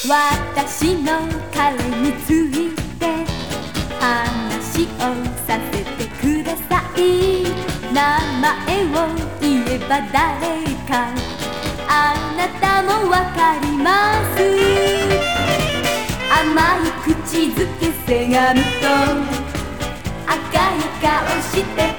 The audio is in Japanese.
私の彼について話をさせてください。名前を言えば誰かあなたもわかります。甘い口づけせがむと赤い顔して